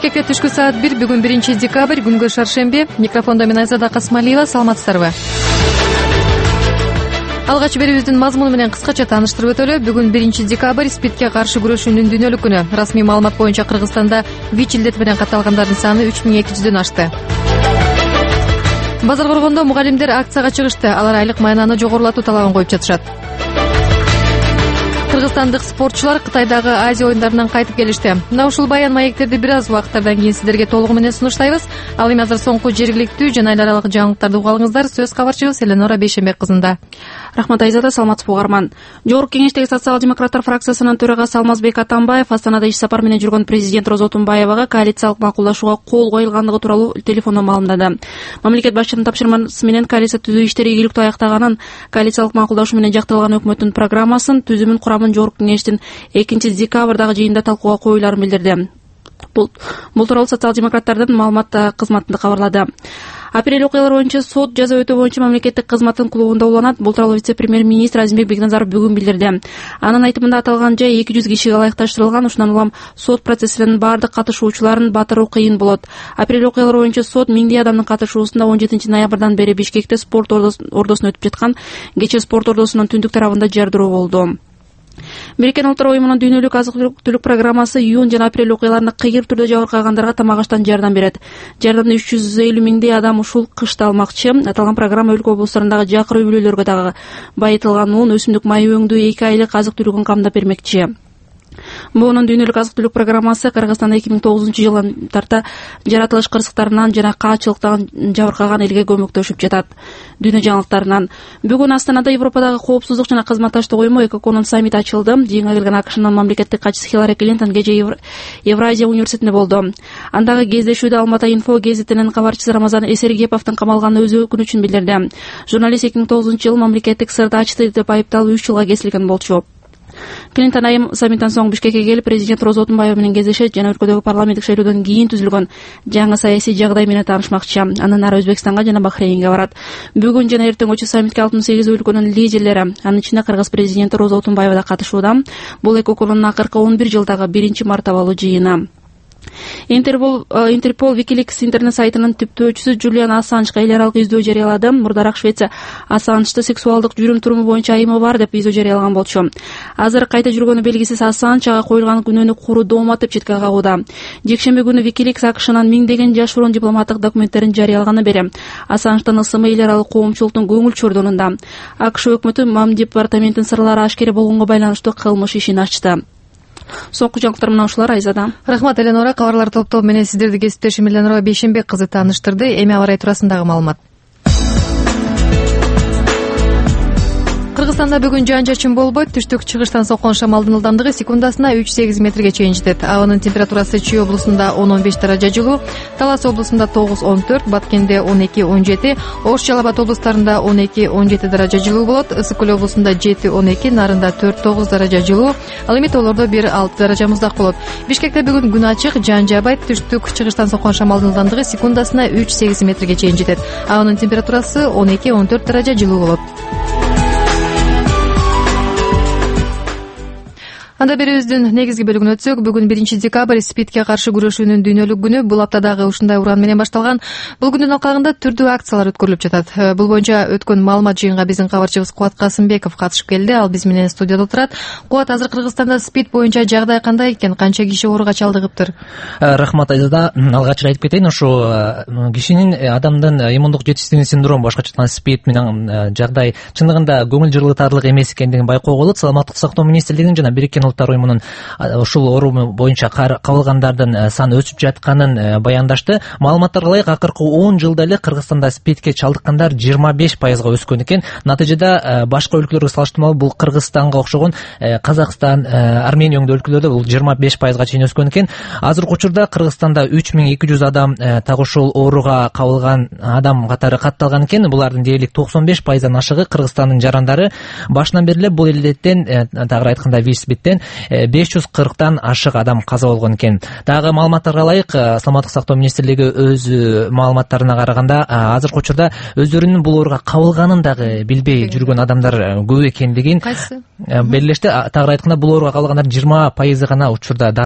Бишкекте түшкү саат 1, бүгүн 1 декабрь, күнгө шаршемби. Микрофондо мен Айзада Касмалиева, саламатсыздарбы? Алгач берүүбүздүн мазмуну менен кыскача тааныштырып өтөлү. Бүгүн 1 декабрь, СПИДке каршы күрөшүүнүн дүйнөлүк күнү. Расмий маалымат боюнча Кыргызстанда ВИЧ илдети менен катталгандардын саны 3200дөн ашты. Базар Коргондо мугалимдер акцияга чыгышты. Алар айлык маянаны жогорулатуу талабын коюп жатышат. Кыргызстандык спортчулар Кытайдагы Азия оюндарынан кайтып келишти. Мына ушул баян маектерди бир аз убакыттардан кийин сиздерге толугу менен сунуштайбыз. Ал эми азыр соңку жергиликтүү жана эл аралык жаңылыктарды угуп алыңыздар. Сөз кабарчыбыз Эленора Бейшенбек кызында. Рахмат Айзада, саламатсызбы угарман. Жогорку кеңештеги социал-демократтар фракциясынын төрагасы Алмазбек Атамбаев Астанада иш сапар менен жүргөн президент Розо Тунбаевага коалициялык макулдашууга кол коюлгандыгы тууралуу телефондон маалымдады. Мамлекет башчынын тапшырмасы менен коалиция түзүү иштери ийгиликтүү аяктаганын, коалициялык макулдашуу менен жактырылган өкмөттүн программасын түзүмүн курамын жогорку кеңештин 2 декабрдагы жыйынында талкууга коюларын билдирди. Бул тууралуу социал-демократтардын маалымат кызматында кабарлады. Апрель окуялары боюнча сот жаза өтөө боюнча мамлекеттик кызматтын клубунда уланат. Бул тууралуу вице-премьер-министр Азимбек Бекназаров бүгүн билдирди. Анын айтымында аталган жай 200 кишиге ылайыкташтырылган. Ушундан улам сот процессинин баардык катышуучуларын батыруу кыйын болот. Апрель окуялары боюнча сот миңдей адамдын катышуусунда 17 ноябрдан бери Бишкекте спорт ордосун өтүп жаткан кече спорт ордосунун түндүк тарабында жардыруу болду. Бириккен Улуттар уюмунун дүйнөлүк азык-түлүк программасы июнь жана апрель окуяларына кыйыр түрдө жабыркагандарга тамак аштан жардам берет. Жардамды 350 миңдей адам ушул кышта алмакчы. Аталган программа өлкө облустарындагы жакыр үй бүлөлөргө дагы байытылган ун, өсүмдүк майы өңдүү 2 айлык азык-түлүгүн камдап бермекчи. Буунун дүйнөлүк азык-түлүк программасы Кыргызстанда 2009-жылдан тарта жаратылыш кырсыктарынан жана каачылыктан жабыркаган элге көмөктөшүп жатат. Дүйнө жаңылыктарынан бүгүн Астанада Европадагы коопсуздук жана кызматташтык уюму ЭКОКОнун саммити ачылды. Жыйынга келген АКШнын мамлекеттик катчысы Хиллари Клинтон кече Евразия университетинде болду. Андагы кездешүүдө Алмата инфо гезитинин кабарчысы Рамазан Эсергеповдун камалганы өз өкүнүчүн билдирди. Журналист 2009-жылы мамлекеттик сырды ачты деп айыпталып 3 жылга кесилген болчу. Клинтон айым саммиттен соң Бишкекке келип, президент Розо Тунбаева менен кездешет жана өлкөдөгү парламенттик шайлоодон кийин түзүлгөн жаңы саясий жагдай менен таанышмакчы. Андан ары Өзбекстанга жана Бахрейнге барат. Бүгүн жана эртең өчү саммитке 68 өлкөнүн лидерлери, анын ичинде Кыргыз президенти Розо Тунбаева да катышууда. Бул ЭКОКОнун акыркы 11 жылдагы 1 мартабалуу жыйыны. Интерпол Wikileaks интернет сайтынын түптөөчүсү Джулиан Ассанжга эл аралык издөө жарыялады. Мурдараак Швеция Ассанжды сексуалдык жүрүм-туруму боюнча айымы бар деп издөө жарыялаган болчу. Азыр кайда жүргөнү белгисиз Ассанж ага коюлган күнөөнү куру дооматып четке кагууда. Жекшемби күнү Wikileaks АКШнын миңдеген жашыруун дипломаттык документтерин жарыялаганы бери Ассанждын ысымы эл аралык коомчулуктун көңүл чордонунда. АКШ өкмөтү МАМ департаментинин сырлары ашкере болгонго байланыштуу кылмыш ишин ачты. Соңку жаңылыктар менен ушулар. Айзада. Рахмат Эленора. Кабарлар топтоо менен сиздерди кесиптешим Эленора Бейшенбек кызы тааныштырды. Эми аба ырайы туурасындагы маалымат. Кыргызстанда бүгүн жаан-чачын болбойт. Түштүк чыгыштан соккон шамалдын ылдамдыгы секундасына 3-8 метрге чейин жетет. Абанын температурасы Чүй облусунда 10-15 даража жылуу, Талас облусунда 9-14, Баткенде 12-17, Ош Жалал Абад облустарында 12-17 даража жылуу болот. Ысык Көл облусунда 7-12, Нарында 4-9 даража жылуу, ал эми тоолордо 1-6 даража муздак болот. Бишкекте бүгүн күн ачык, жаан жаабайт. Түштүк чыгыштан соккон шамалдын ылдамдыгы секундасына 3-8 метрге чейин жетет. Абанын температурасы 12-14 даража жылуу болот. Анда берүүбүздүн негизги бөлүгүнө өтсөк, бүгүн 1 декабрь СПИДке каршы күрөшүүнүн дүйнөлүк күнү. Бул аптадагы ушундай уран менен башталган. Бул күндүн алкагында түрдүү акциялар өткөрүлүп жатат. Бул боюнча өткөн маалымат жыйынга биздин кабарчыбыз Кубат Касымбеков катышып келди. Ал биз менен студияда отурат. Кубат, азыр Кыргызстанда СПИД боюнча жагдай кандай экен? Канча киши ооруга чалдыгыптыр? Рахмат Айзада. Алгач айтып кетейин, ушу кишинин адамдын иммундук жетишсиздиги синдрому, башкача айтканда СПИД менен жагдай чындыгында көңүл жырлытарлык эмес экендигин байкоого болот. Саламаттык сактоо министрлигинин жана Бириккен Улуттар уюмунун ушул оору боюнча кабылгандардын саны өсүп жатканын баяндашты. Маалыматтарга ылайык, акыркы 10 жылда эле Кыргызстанда СПИДке чалдыккандар 25%-га өскөн экен. Натыйжада башка өлкөлөргө салыштырмалуу бул Кыргызстанга окшогон Казакстан, Армения өңдүү өлкөлөрдө бул 25%-га чейин өскөн экен. Азыркы учурда Кыргызстанда 3200 адам так ушул ооруга кабылган адам катары катталган экен. Булардын дээрлик 95%-дан ашыгы Кыргызстандын жарандары. Башынан бери эле бул илдеттен, тагыраак айтканда ВИЧ-СПИДтен 540-тан ашык адам каза болгон экен. Дагы маалыматтарга ылайык, Саламаттык сактоо министрлиги өз маалыматтарына караганда, азыркы учурда өздөрүнүн бул ооруга кабылганын дагы билбей жүргөн адамдар көп экендигин белгилешти. Тагыраак айтканда, бул ооруга кабылгандардын 20% гана учурда